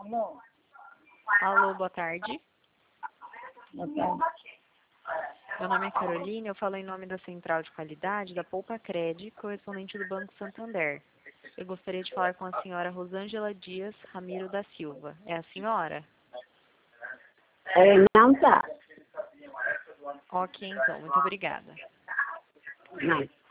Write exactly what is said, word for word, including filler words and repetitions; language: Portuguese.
Alô? Alô, boa tarde. Boa tarde. Meu nome é Carolina, eu falo em nome da Central de Qualidade da Poupa Cred, correspondente do Banco Santander. Eu gostaria de falar com a senhora Rosângela Dias Ramiro da Silva. É a senhora? É, não tá. Ok, então. Muito obrigada. Não.